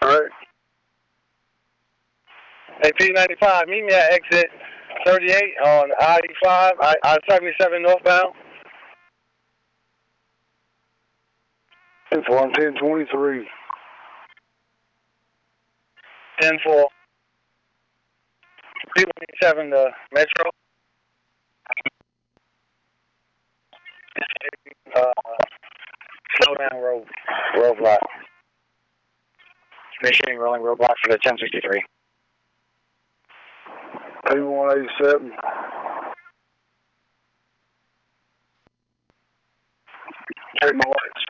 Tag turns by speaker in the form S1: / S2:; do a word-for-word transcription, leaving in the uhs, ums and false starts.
S1: All right.
S2: Hey, P ninety-five, meet me at exit thirty-eight on I eighty-five, I seventy-seven northbound.
S1: Info on ten twenty-three.
S2: ten four. P ninety-seven, the Metro. Uh, slow down road, roadblock. Initiating rolling roadblock for the ten sixty-three.
S1: P one eighty-seven. Check my lights.